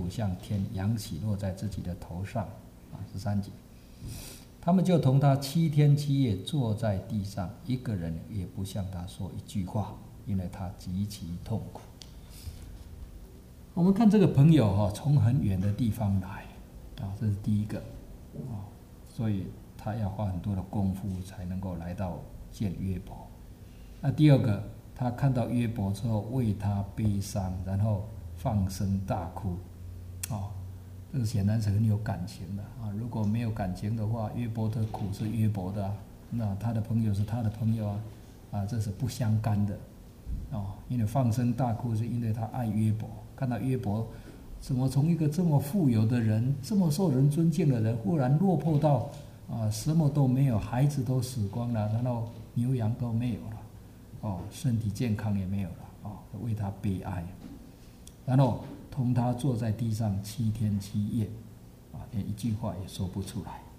俯向天，扬起落在自己的头上。13节，他们就同他7天7夜坐在地上，一个人也不向他说一句话，因为他极其痛苦。我们看这个朋友从很远的地方来这是第一个所以他要花很多的功夫才能够来到见约伯。那第二个，他看到约伯之后为他悲伤，然后放声大哭这个显然是很有感情的如果没有感情的话，约伯的苦是约伯的那他的朋友是他的朋友这是不相干的因为放声大哭是因为他爱约伯，看到约伯怎么从一个这么富有的人，这么受人尊敬的人，忽然落魄到什么都没有，孩子都死光了，然后牛羊都没有了身体健康也没有了为他悲哀，然后同他坐在地上7天7夜连一句话也说不出来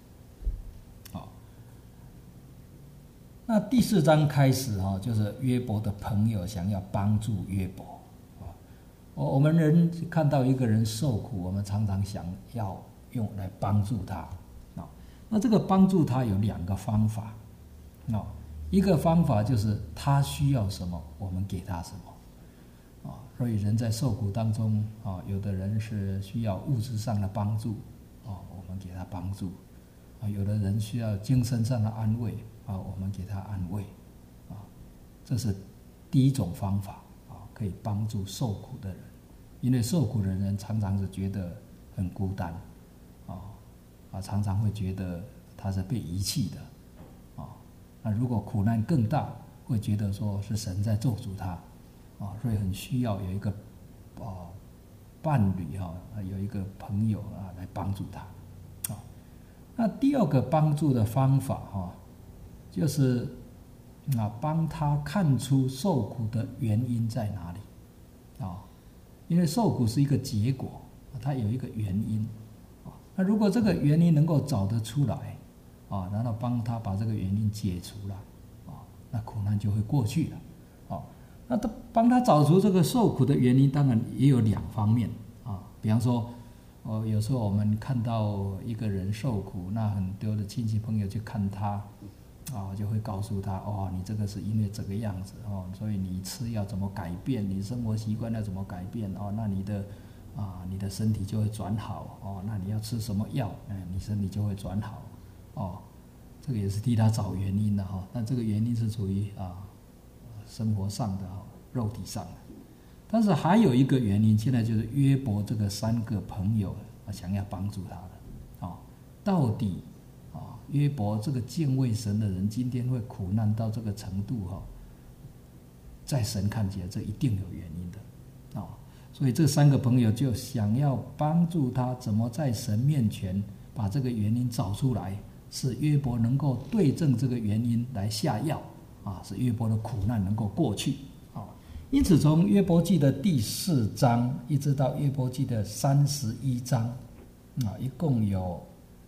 那第4章开始就是约伯的朋友想要帮助约伯我们人看到一个人受苦，我们常常想要用来帮助他那这个帮助他有2个方法一个方法就是他需要什么我们给他什么所以人在受苦当中有的人是需要物质上的帮助我们给他帮助有的人需要精神上的安慰我们给他安慰这是第一种方法可以帮助受苦的人，因为受苦的人常常是觉得很孤单常常会觉得他是被遗弃的那如果苦难更大，会觉得说是神在咒诅他所以很需要有一个伴侣有一个朋友来帮助他那第2个帮助的方法就是帮他看出受苦的原因在哪里因为受苦是一个结果，它有一个原因那如果这个原因能够找得出来然后帮他把这个原因解除了那苦难就会过去了那帮他找出这个受苦的原因，当然也有2方面比方说有时候我们看到一个人受苦，那很多的亲戚朋友去看他就会告诉他你这个是因为这个样子所以你吃要怎么改变，你生活习惯要怎么改变那你的身体就会转好那你要吃什么药你身体就会转好这个也是替他找原因的那这个原因是处于生活上的肉体上的。但是还有一个原因，现在就是约伯这个3个朋友想要帮助他的到底约伯这个敬畏神的人今天会苦难到这个程度在神看起来这一定有原因的所以这3个朋友就想要帮助他怎么在神面前把这个原因找出来，使约伯能够对症这个原因来下药使约伯的苦难能够过去因此从约伯记的第4章一直到约伯记的31章一共有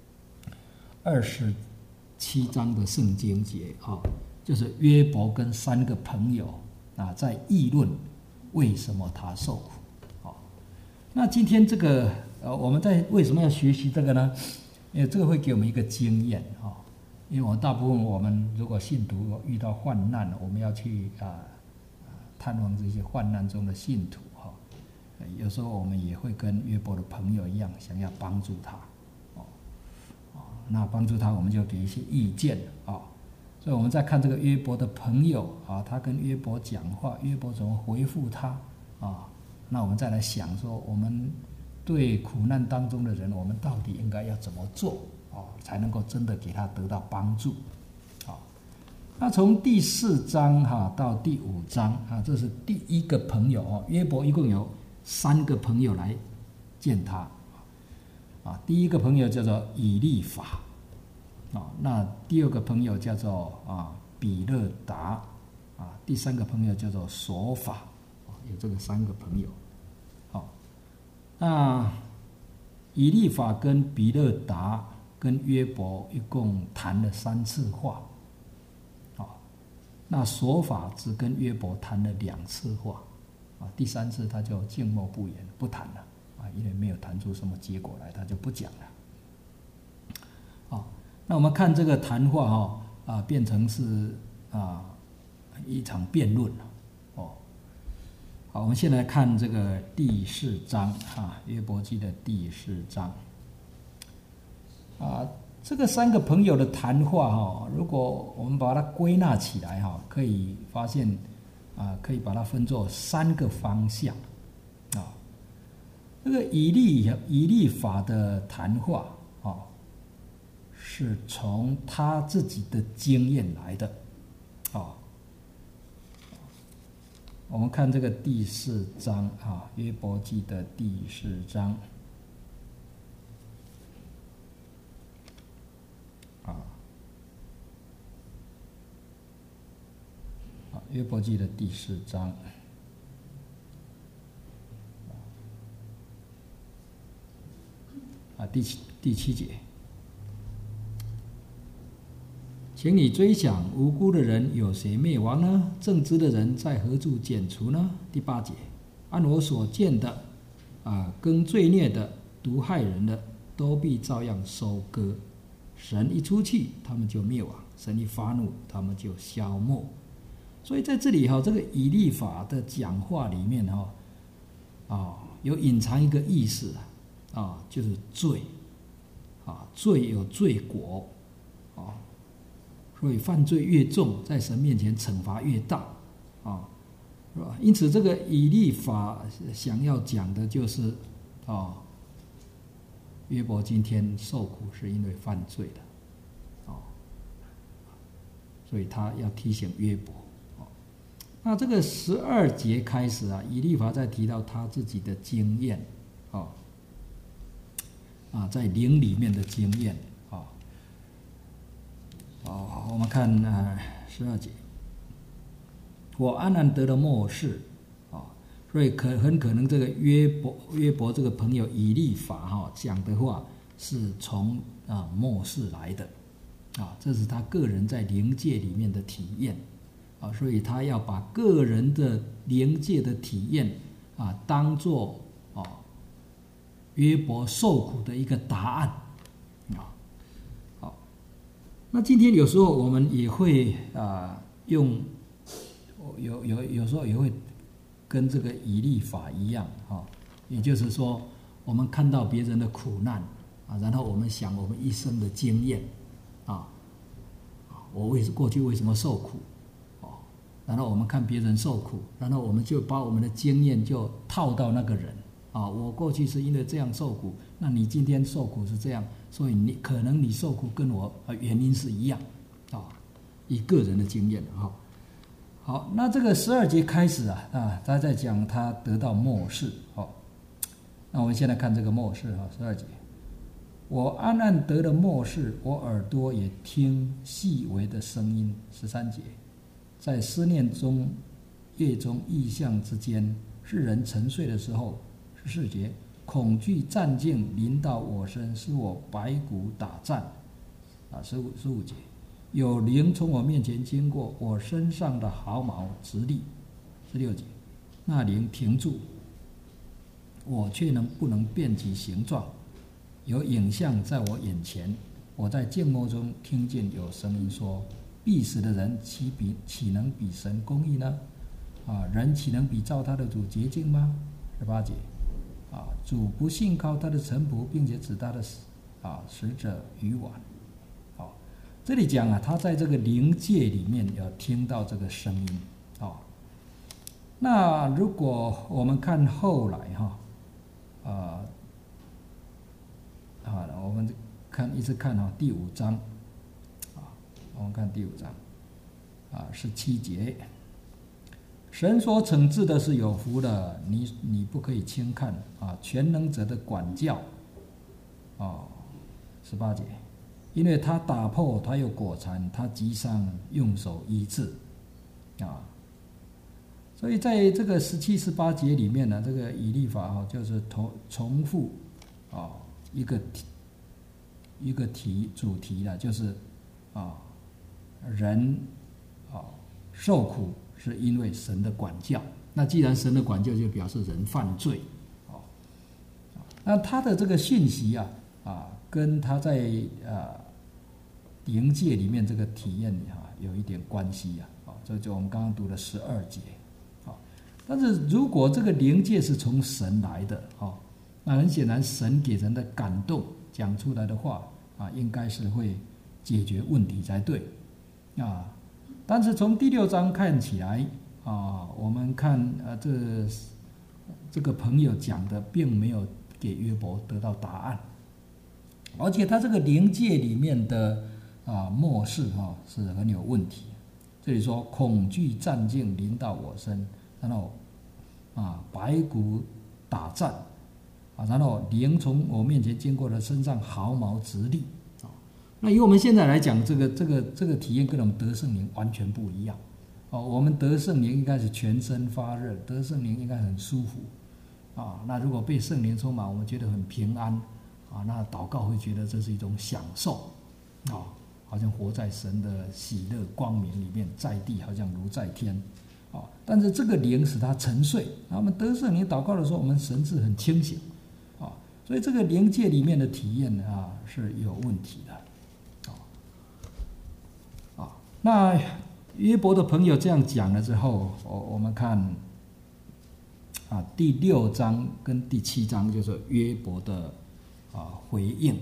27章的圣经节就是约伯跟3个朋友在议论为什么他受苦那今天这个我们为什么要学习这个呢？因为这个会给我们一个经验因为大部分我们如果信徒遇到患难，我们要去探望这些患难中的信徒有时候我们也会跟约伯的朋友一样，想要帮助他那帮助他我们就给一些意见所以我们在看这个约伯的朋友他跟约伯讲话，约伯怎么回复他那我们再来想说，我们对苦难当中的人，我们到底应该要怎么做才能够真的给他得到帮助那从第4章到第5章这是第1个朋友约伯一共有3个朋友来见他第1个朋友叫做以利法那第2个朋友叫做比勒达第3个朋友叫做索法有这个3个朋友那以利法跟比勒达跟约伯一共谈了3次话那索法只跟约伯谈了2次话第3次他就静默不言不谈了因为没有谈出什么结果来，他就不讲了。那我们看这个谈话变成是一场辩论了。好，我们先来看这个第4章约伯记的第4章这个3个朋友的谈话如果我们把它归纳起来可以发现可以把它分作3个方向这个以利法的谈话是从他自己的经验来的我们看这个第4章约伯记的第4章约伯记的第4章第7节，请你追想无辜的人有谁灭亡呢？正直的人在何处剪除呢？第8节，按我所见的耕罪孽的、毒害人的，都必照样收割。神一出气，他们就灭亡；神一发怒，他们就消没。所以在这里这个以利法的讲话里面有隐藏一个意思就是罪罪有罪果所以犯罪越重，在神面前惩罚越大是吧？因此这个以利法想要讲的就是约伯今天受苦是因为犯罪的所以他要提醒约伯。那这个12节开始以利法在提到他自己的经验在灵里面的经验我们看12节，我安然得了默示所以很可能这个约伯这个朋友以利法讲的话是从默示来的这是他个人在灵界里面的体验所以他要把个人的灵界的体验当作约伯受苦的一个答案好，那今天有时候我们也会用有时候也会跟这个以利法一样也就是说我们看到别人的苦难然后我们想我们一生的经验我过去为什么受苦然后我们看别人受苦，然后我们就把我们的经验就套到那个人我过去是因为这样受苦，那你今天受苦是这样，所以可能你受苦跟我原因是一样以个人的经验好，那这个12节开始他在讲他得到默示那我们现在看这个默示12节，我暗暗得了默示，我耳朵也听细微的声音。13节，在思念中夜中异象之间，世人沉睡的时候。14节，恐惧战境临到我身，使我白骨打颤15节，有灵从我面前经过，我身上的毫毛直立。16节，那灵停住，我却不能辨其形状，有影像在我眼前，我在静默中听见有声音说，必死的人岂能比神公义呢？人岂能比照他的主洁净吗？18节，主不信靠他的臣仆，并且指他的使者愚顽。这里讲他在这个灵界里面有听到这个声音那如果我们看后来我们一直看第5章我们看第5章17节，神所惩治的是有福的，你不可以轻看全能者的管教18节，因为他打破，他有果残，他击伤，用手医治所以在这个17、18节里面呢，这个以利法就是重复一个主题了，就是人受苦是因为神的管教。那既然神的管教，就表示人犯罪那他的这个讯息跟他在灵界里面这个体验有一点关系这就我们刚刚读的12节但是如果这个灵界是从神来的那很显然神给人的感动讲出来的话应该是会解决问题才对但是从第6章看起来我们看这个朋友讲的并没有给约伯得到答案，而且他这个灵界里面的末世是很有问题。这里说恐惧战境临到我身，然后白骨打战然后灵从我面前经过的身上毫毛直立那以我们现在来讲，这个体验跟我们得圣灵完全不一样我们得圣灵应该是全身发热，得圣灵应该很舒服那如果被圣灵充满，我们觉得很平安那祷告会觉得这是一种享受好像活在神的喜乐光明里面，在地好像如在天但是这个灵使他沉睡我们得圣灵祷告的时候，我们神志很清醒所以这个灵界里面的体验是有问题的那约伯的朋友这样讲了之后，我们看第6章跟第7章就是约伯的回应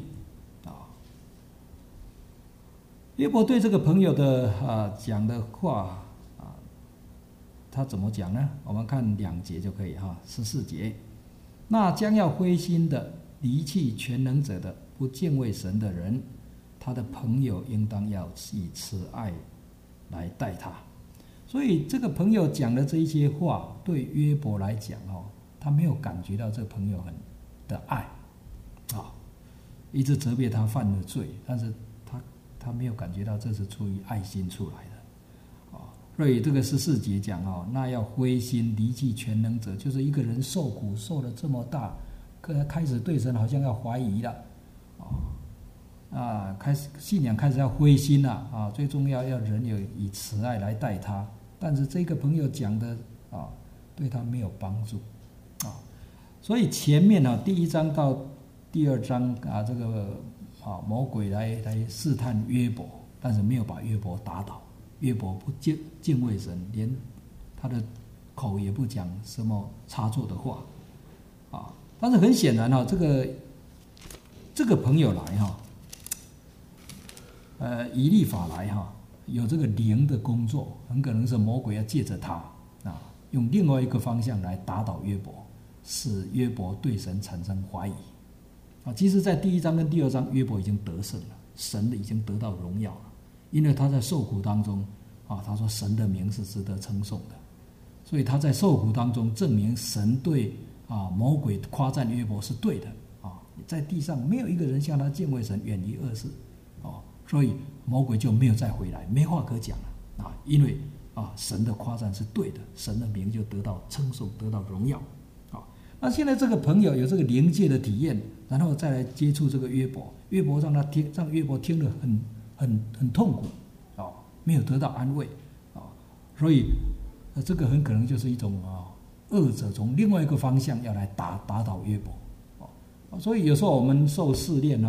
约伯对这个朋友的讲的话他怎么讲呢？我们看2节就可以14节，那将要灰心的离弃全能者的不敬畏神的人，他的朋友应当要以慈爱来待他。所以这个朋友讲的这一些话，对约伯来讲他没有感觉到这个朋友的爱一直责备他犯了罪，但是他没有感觉到这是出于爱心出来的所以这个14节讲那要灰心离弃全能者，就是一个人受苦受了这么大，开始对神好像要怀疑了开始信仰开始要灰心了最重要人有以慈爱来待他，但是这个朋友讲的对他没有帮助所以前面第1章到第2章这个魔鬼来试探约伯，但是没有把约伯打倒。约伯不敬畏神，连他的口也不讲什么差错的话但是很显然这个朋友来以利法来有这个灵的工作，很可能是魔鬼要借着他用另外一个方向来打倒约伯，使约伯对神产生怀疑其实在第1章跟第2章约伯已经得胜了，神已经得到荣耀了，因为他在受苦当中他说神的名是值得称颂的，所以他在受苦当中证明神对魔鬼夸赞约伯是对的在地上没有一个人像他敬畏神远离恶事所以魔鬼就没有再回来，没话可讲了因为神的夸赞是对的，神的名就得到称颂，得到荣耀那现在这个朋友有这个灵界的体验，然后再来接触这个约伯让约伯听得很痛苦没有得到安慰所以这个很可能就是一种恶者从另外一个方向要来打倒约伯所以有时候我们受试炼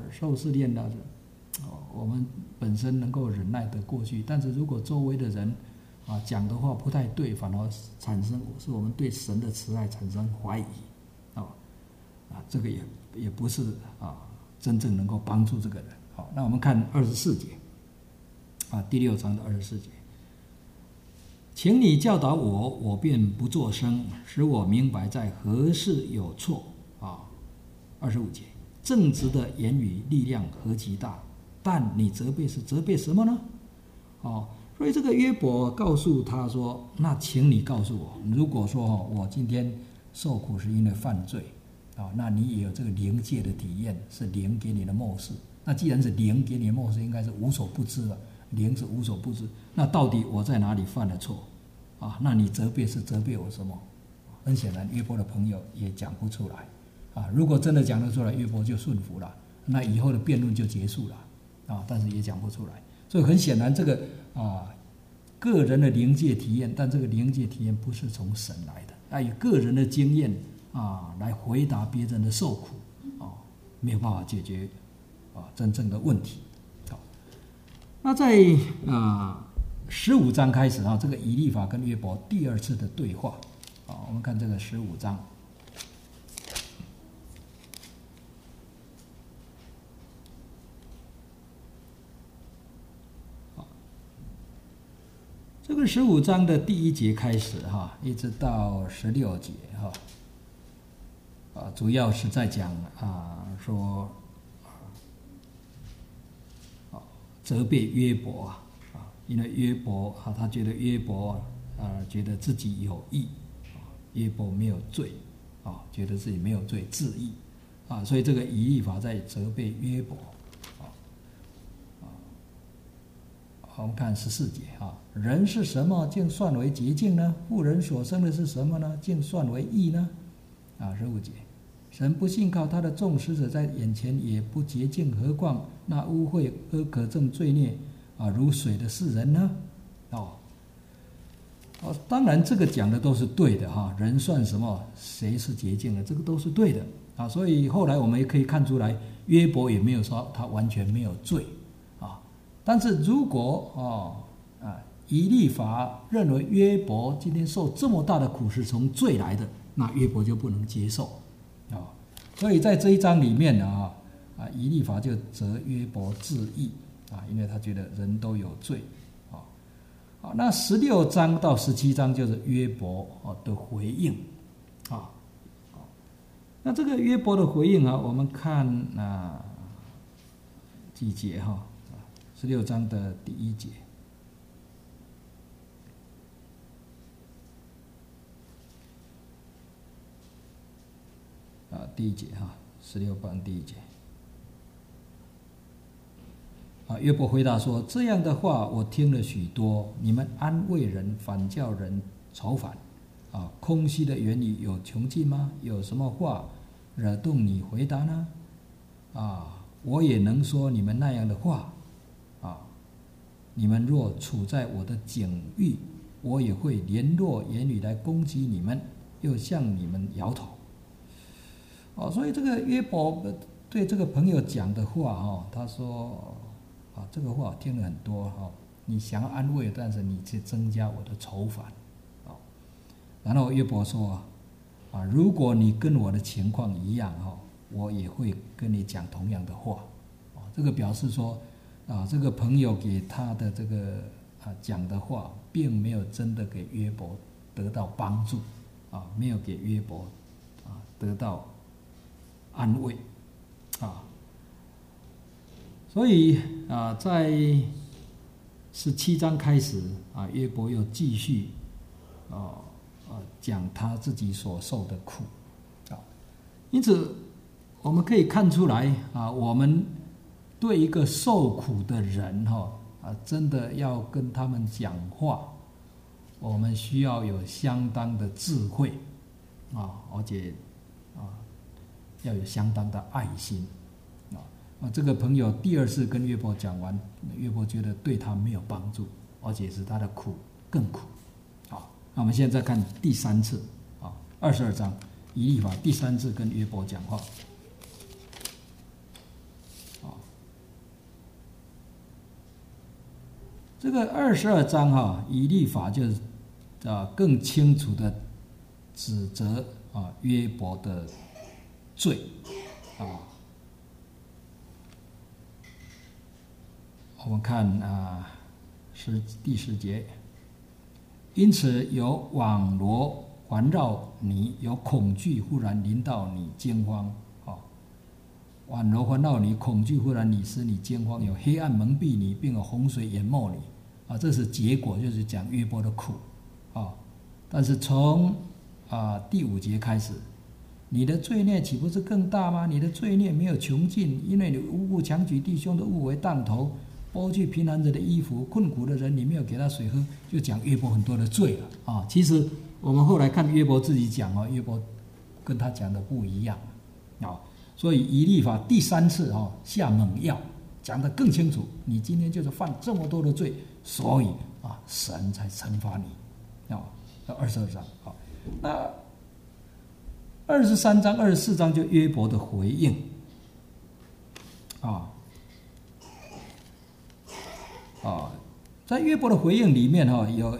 我们本身能够忍耐得过去，但是如果周围的人讲的话不太对，反而使我们对神的慈爱产生怀疑这个也不是真正能够帮助这个人那我们看24节第6章的24节，请你教导我，我便不作声，使我明白在何事有错25节，正直的言语力量何其大，但你责备是责备什么呢所以这个约伯告诉他说，那请你告诉我，如果说我今天受苦是因为犯罪那你也有这个灵界的体验，是灵给你的默示，那既然是灵给你的默示，应该是无所不知了，灵是无所不知，那到底我在哪里犯了错那你责备是责备我什么？很显然约伯的朋友也讲不出来如果真的讲得出来，约伯就顺服了，那以后的辩论就结束了但是也讲不出来，所以很显然这个个人的灵界体验，但这个灵界体验不是从神来的以个人的经验来回答别人的受苦没有办法解决真正的问题。那在15章开始这个以利法跟约伯第二次的对话我们看这个15章。这个15章的第1节开始一直到16节主要是在讲说责备约伯因为约伯他觉得约伯觉得自己有义约伯没有罪觉得自己没有罪自义所以这个以利法在责备约伯我们看14节人是什么，竟算为洁净呢？妇人所生的是什么呢，竟算为义呢？15节，神不信靠他的众使者在眼前也不洁净，何况那污秽和可憎罪孽如水的世人呢？当然这个讲的都是对的人算什么，谁是洁净的，这个都是对的所以后来我们也可以看出来，约伯也没有说他完全没有罪但是如果以利法认为约伯今天受这么大的苦是从罪来的，那约伯就不能接受所以在这一章里面以利法就责约伯自义因为他觉得人都有罪那16章到17章就是约伯的回应那这个约伯的回应我们看几节16章的第1节第1节16章第1节约伯回答说，这样的话我听了许多，你们安慰人反叫人愁烦空虚的言语有穷尽吗？有什么话惹动你回答呢我也能说你们那样的话你们若处在我的境遇，我也会联络言语来攻击你们，又向你们摇头所以这个约伯对这个朋友讲的话他说这个话听了很多你想要安慰，但是你却增加我的愁烦然后约伯说如果你跟我的情况一样我也会跟你讲同样的话这个表示说这个朋友给他的这个讲的话并没有真的给约伯得到帮助没有给约伯得到安慰所以在17章开始约伯又继续讲他自己所受的苦因此我们可以看出来我们对一个受苦的人真的要跟他们讲话，我们需要有相当的智慧而且要有相当的爱心这个朋友第2次跟约伯讲完，约伯觉得对他没有帮助，而且使他的苦更苦那我们现在看第3次22章以利法第3次跟约伯讲话这个22章以利法就更清楚的指责约伯的罪我们看第10节，因此有网罗环绕你，有恐惧忽然临到你惊慌网罗环绕你，恐惧忽然使你惊慌，有黑暗蒙蔽你，并有洪水淹没你这是结果，就是讲约伯的苦但是从第5节开始，你的罪孽岂不是更大吗？你的罪孽没有穷尽，因为你无故强举弟兄的物为当头，剥去贫寒者的衣服，困苦的人你没有给他水喝，就讲约伯很多的罪了其实我们后来看约伯自己讲约伯跟他讲的不一样所以以利法第3次下猛药，讲得更清楚，你今天就是犯这么多的罪，所以神才惩罚你22章那 23章、24章就约伯的回应啊。在约伯的回应里面有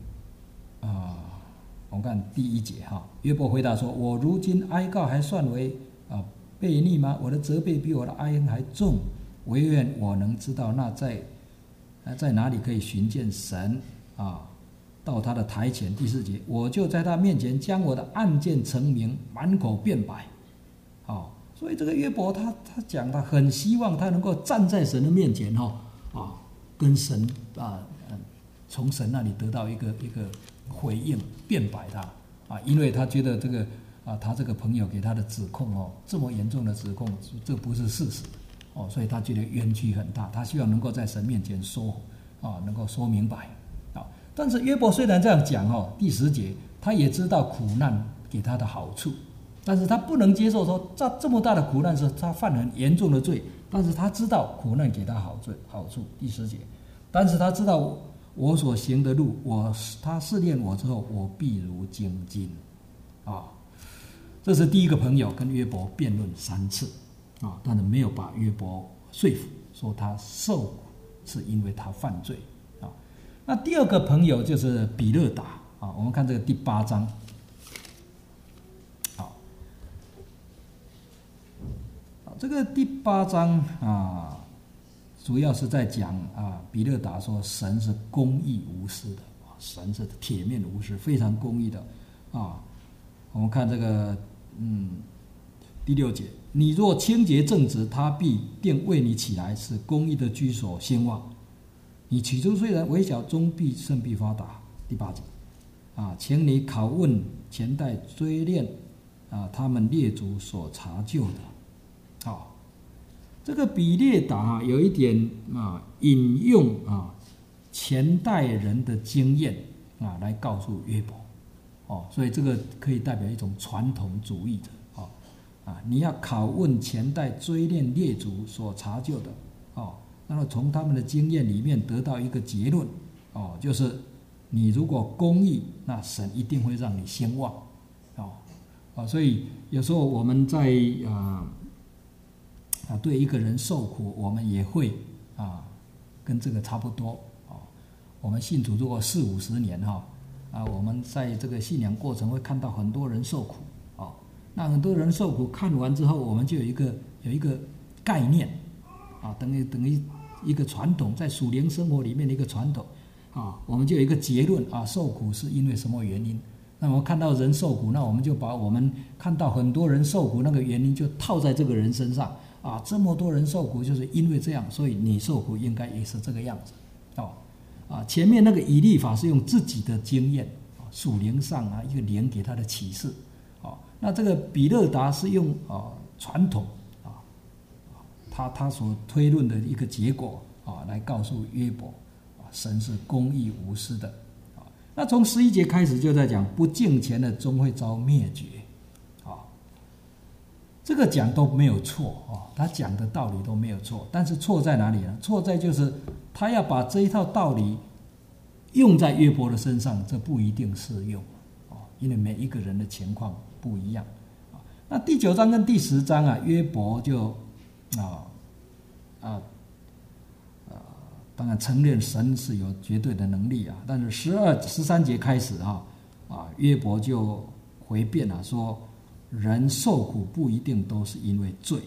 我们看第1节约伯回答说：“我如今哀告还算为悖逆吗？我的责备比我的哀恩还重。唯愿我能知道那在哪里可以寻见神到他的台前。”第4节，我就在他面前将我的案件陈明，满口辩白。所以这个约伯他讲他很希望他能够站在神的面前跟神从神那里得到一个回应，辩白他因为他觉得这个他这个朋友给他的指控这么严重的指控，这不是事实所以他觉得冤屈很大，他希望能够在神面前说能够说明白但是约伯虽然这样讲第10节，他也知道苦难给他的好处，但是他不能接受说这么大的苦难是他犯很严重的罪，但是他知道苦难给他好处。第10节，但是他知道我所行的路，他试炼我之后，我必如精金这是第一个朋友跟约伯辩论3次但是没有把约伯说服，说他受苦是因为他犯罪那第二个朋友就是比勒达我们看这个第8章这个第8章主要是在讲比勒达说神是公义无私的神是铁面无私，非常公义的我们看这个第6节，你若清洁正直，他必定为你起来，使公义的居所兴旺。你起初虽然微小，终必胜必发达。第8节请你拷问前代追念他们列祖所查究的这个比列达有一点引用前代人的经验来告诉约伯所以这个可以代表一种传统主义者你要拷问前代追念列祖所查究的然后从他们的经验里面得到一个结论就是你如果公义，那神一定会让你兴旺所以有时候我们在对一个人受苦，我们也会跟这个差不多我们信主如果40-50年我们在这个信仰过程会看到很多人受苦那很多人受苦看完之后，我们就有一个概念等于一个传统，在属灵生活里面的一个传统我们就有一个结论受苦是因为什么原因。那我们看到人受苦，那我们就把我们看到很多人受苦那个原因就套在这个人身上这么多人受苦就是因为这样，所以你受苦应该也是这个样子前面那个以利法是用自己的经验属灵上一个灵给他的启示那这个比勒达是用传统他所推论的一个结果来告诉约伯神是公义无私的那从11节开始就在讲不敬虔的终会遭灭绝这个讲都没有错他讲的道理都没有错，但是错在哪里呢？错在就是他要把这一套道理用在约伯的身上，这不一定适用因为每一个人的情况不一样那第9章跟第10章约伯就当然承认神是有绝对的能力但是13节开始约伯就回辩说人受苦不一定都是因为罪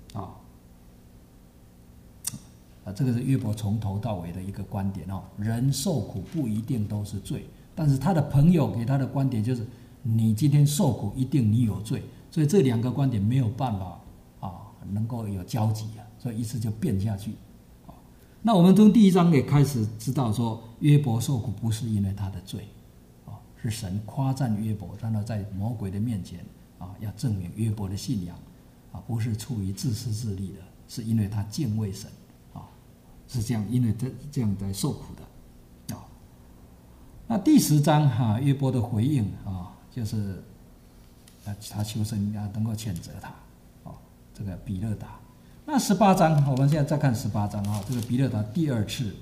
这个是约伯从头到尾的一个观点人受苦不一定都是罪，但是他的朋友给他的观点就是你今天受苦一定你有罪，所以这2个观点没有办法能够有交集所以一次就变下去那我们从第1章也开始知道说约伯受苦不是因为他的罪是神夸赞约伯，让他在魔鬼的面前要证明约伯的信仰不是出于自私自利的，是因为他敬畏神是这样，因为这样在受苦的那第10章约伯的回应就是他求神能够谴责他这个比勒达。那18章我们现在再看18章这个比勒达第2次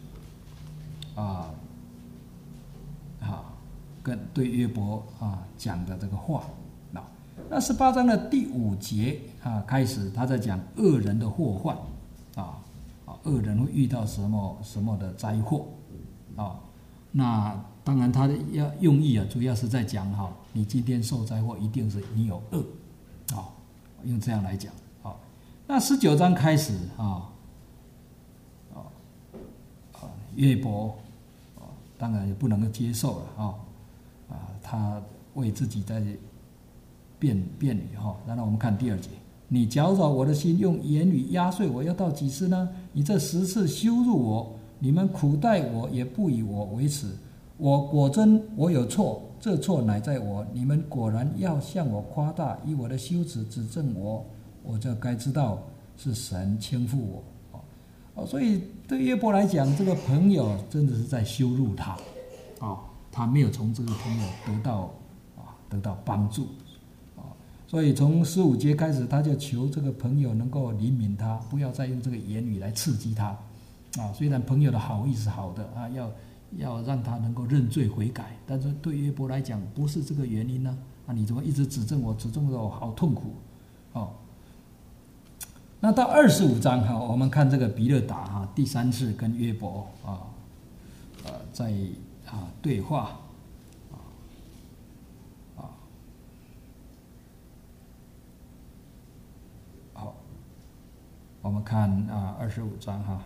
跟对约伯讲的这个话那18章的第5节啊开始，他在讲恶人的祸患恶人会遇到什么的灾祸那当然他的用意主要是在讲你今天受灾祸一定是你有恶用这样来讲那19章开始约伯当然也不能够接受了他为自己在辩语然后我们看第2节，你搅扰我的心，用言语压碎我，要到几时呢？你这10次羞辱我，你们苦待我，也不以我为耻。我果真我有错，这错乃在我。你们果然要向我夸大，以我的羞耻指证我，我就该知道是神倾覆我。所以对约伯来讲，这个朋友真的是在羞辱他他没有从这个朋友得到帮助所以从15节开始，他就求这个朋友能够怜悯他，不要再用这个言语来刺激他虽然朋友的好意是好的要让他能够认罪悔改，但是对约伯来讲不是这个原因呢你怎么一直指证我好痛苦那到25章我们看这个比勒达第3次跟约伯在对话好，我们看25章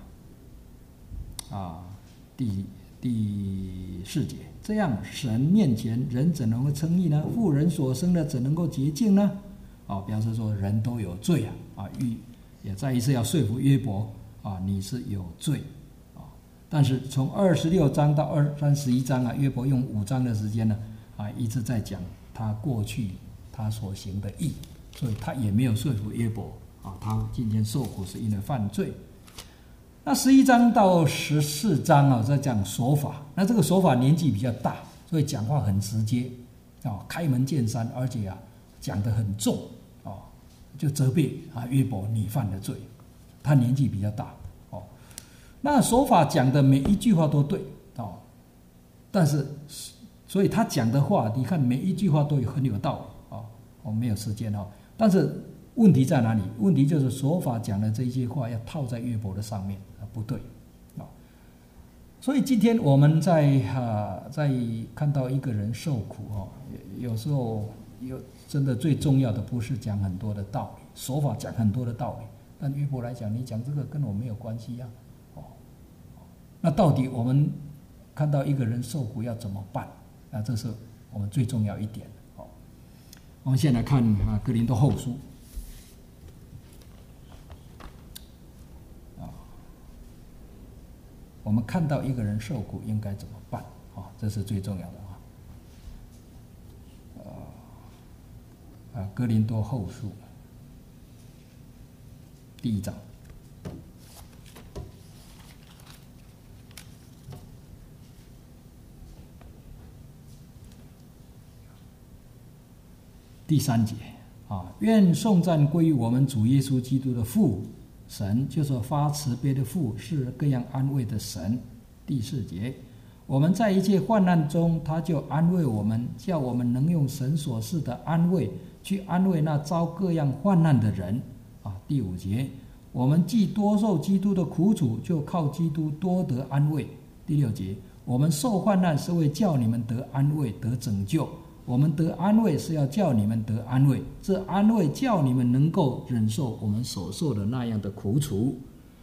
第4节，这样神面前人怎能够称义呢？妇人所生的怎能够洁净呢？表示说人都有罪也再一次要说服约伯你是有罪但是从26章到31章约伯用5章的时间呢一直在讲他过去他所行的义，所以他也没有说服约伯他今天受苦是因为犯罪。那11章到14章在讲说法，那这个说法年纪比较大，所以讲话很直接开门见山，而且讲得很重就责备约伯你犯了罪，他年纪比较大那说法讲的每一句话都对但是所以他讲的话你看每一句话都很有道理我没有时间但是问题在哪里？问题就是说法讲的这些话要套在约伯的上面不对所以今天我们在看到一个人受苦有时候真的最重要的不是讲很多的道理，说法讲很多的道理，但约伯来讲，你讲这个跟我没有关系那到底我们看到一个人受苦要怎么办？这是我们最重要一点我们先来看哥林多后书我们看到一个人受苦应该怎么办这是最重要的哥林多后书第1章第3节愿颂赞归于我们主耶稣基督的父神，就是发慈悲的父，是各样安慰的神。第4节，我们在一切患难中，他就安慰我们，叫我们能用神所赐的安慰去安慰那遭各样患难的人第5节，我们既多受基督的苦楚，就靠基督多得安慰。第6节，我们受患难是为叫你们得安慰得拯救，我们得安慰是要叫你们得安慰，这安慰叫你们能够忍受我们所受的那样的苦楚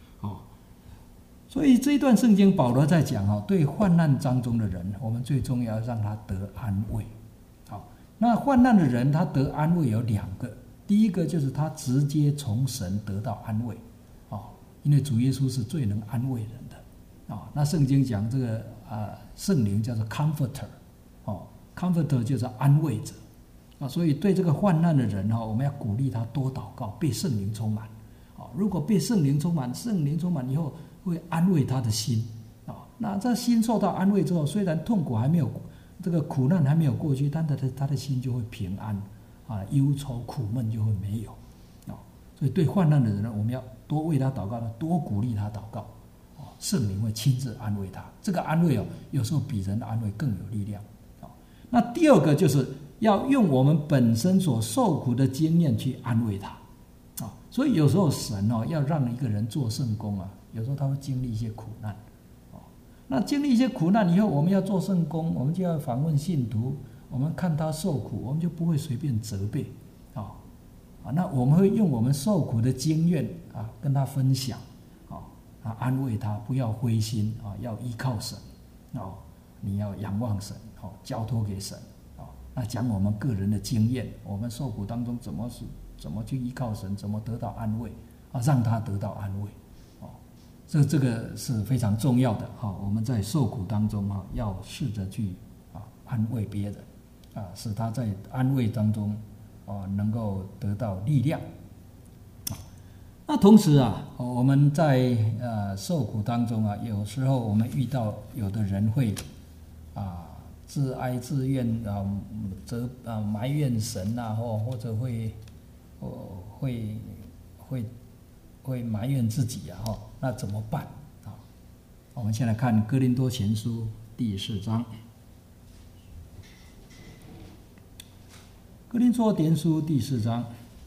所以这一段圣经保罗在讲对患难当中的人，我们最重要让他得安慰那患难的人他得安慰有2个，第一个就是他直接从神得到安慰因为主耶稣是最能安慰人的那圣经讲这个圣灵叫做 comforter就是安慰者所以对这个患难的人我们要鼓励他多祷告，被圣灵充满如果被圣灵充满以后会安慰他的心那这心受到安慰之后，虽然痛苦还没有这个苦难还没有过去，但他的心就会平安忧愁苦闷就会没有所以对患难的人我们要多为他祷告，多鼓励他祷告圣灵会亲自安慰他，这个安慰有时候比人的安慰更有力量那第2个就是要用我们本身所受苦的经验去安慰他。所以有时候神要让一个人做圣工有时候他会经历一些苦难。那经历一些苦难以后，我们要做圣工，我们就要访问信徒，我们看他受苦，我们就不会随便责备。那我们会用我们受苦的经验跟他分享，安慰他，不要灰心，要依靠神，你要仰望神，交托给神。那讲我们个人的经验，我们受苦当中怎么去依靠神，怎么得到安慰，让他得到安慰。这个是非常重要的。我们在受苦当中要试着去安慰别人，使他在安慰当中能够得到力量。那同时我们在受苦当中有时候我们遇到有的人会自哀自怨埋怨神或者会埋怨自己那怎么办我们先来看哥林多前书第4章。哥林多前书第4章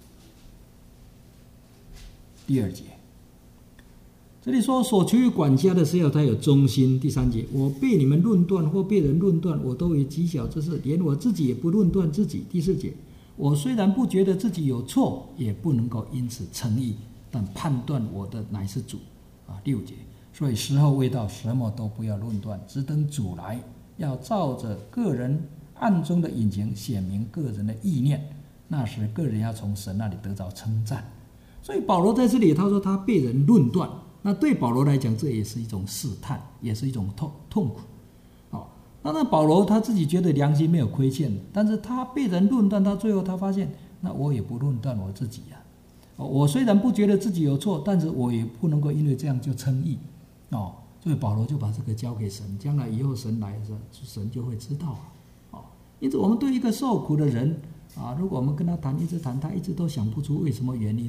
第2节，这里说所求于管家的是要他有忠心。第3节，我被你们论断或被人论断，我都有极小之事，连我自己也不论断自己。第4节，我虽然不觉得自己有错，也不能够因此称义，但判断我的乃是主。6节，所以时候未到，什么都不要论断，只等主来，要照着个人暗中的隐情显明个人的意念，那时个人要从神那里得到称赞。所以保罗在这里他说他被人论断，那对保罗来讲这也是一种试探，也是一种痛苦。那保罗他自己觉得良心没有亏欠，但是他被人论断，到最后他发现那我也不论断我自己我虽然不觉得自己有错，但是我也不能够因为这样就称义所以保罗就把这个交给神，将来以后神来的时候神就会知道因此我们对一个受苦的人如果我们跟他谈，一直谈，他一直都想不出为什么原因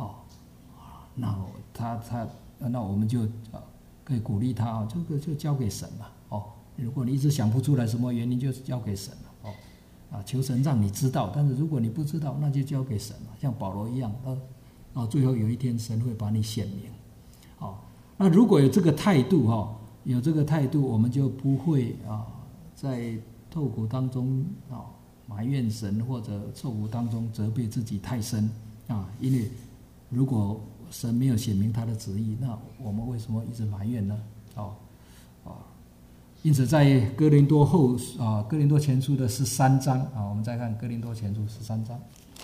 那我们就可以鼓励他这个就交给神了如果你一直想不出来什么原因，就交给神了求神让你知道，但是如果你不知道，那就交给神了。像保罗一样最后有一天神会把你显明那如果有这个态度我们就不会在痛苦当中埋怨神，或者受苦当中责备自己太深因为如果神没有显明他的旨意，那我们为什么一直埋怨呢？因此在哥林多前书的13章我们再看哥林多前书13章。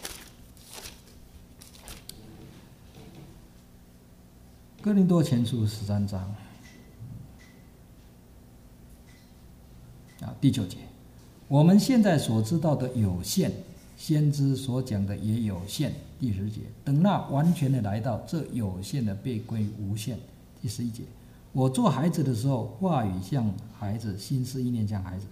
哥林多前书13章第9节，我们现在所知道的有限，先知所讲的也有限。第10节，等那完全的来到，这有限的被归无限。第11节，我做孩子的时候，话语像孩子，心思意念像孩子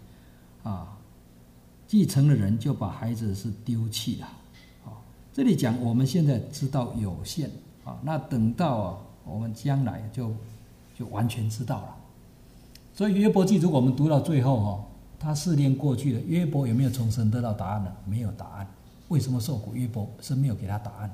既成了人，就把孩子是丢弃了这里讲我们现在知道有限那等到我们将来就完全知道了。所以约伯记如果我们读到最后他试炼过去了，约伯有没有从神得到答案呢？没有答案。为什么受苦？约伯神没有给他答案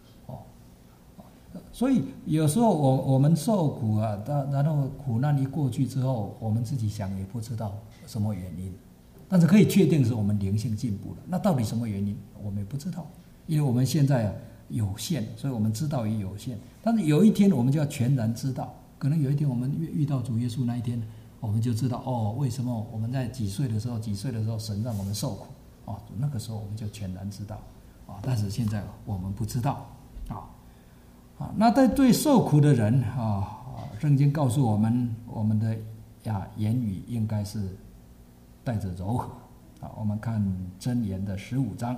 所以有时候我们受苦然后苦难一过去之后，我们自己想也不知道什么原因，但是可以确定是我们灵性进步了。那到底什么原因我们也不知道，因为我们现在有限，所以我们知道也有限。但是有一天我们就要全然知道，可能有一天我们遇到主耶稣那一天，我们就知道为什么我们在几岁的时候神让我们受苦那个时候我们就全然知道但是现在我们不知道那对受苦的人圣经告诉我们，我们的言语应该是带着柔和我们看箴言的15章。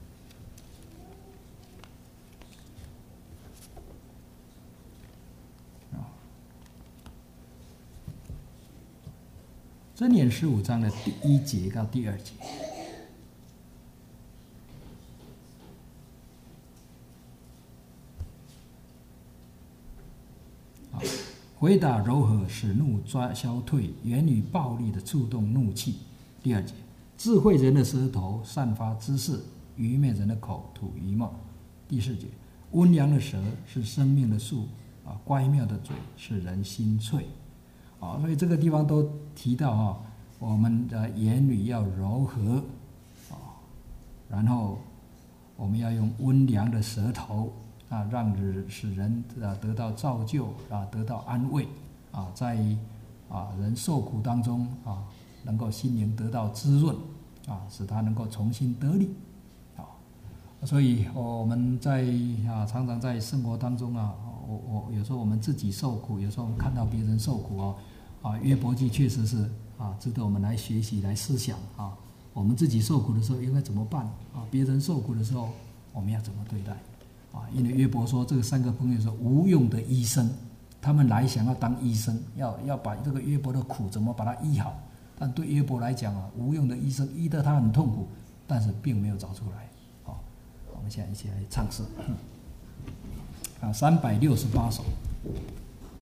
箴言15章的第1节到第2节。回答柔和，使怒消退，言语暴力的触动怒气。第2节， 智慧人的舌头散发知识，愚昧人的口吐愚妄。第4节，温良的舌是生命的树，乖妙的嘴使人心脆。所以这个地方都提到我们的言语要柔和，然后我们要用温良的舌头使人得到造就，得到安慰，在人受苦当中能够心灵得到滋润，使他能够重新得力。所以我们在常常在生活当中我有时候我们自己受苦，有时候我们看到别人受苦约伯记确实是值得我们来学习来思想我们自己受苦的时候应该怎么办别人受苦的时候我们要怎么对待因为约伯说这个3个朋友是无用的医生，他们来想要当医生，要把这个约伯的苦怎么把它医好，但对约伯来讲无用的医生医得他很痛苦，但是并没有找出来。我们现在一起来唱诗368首。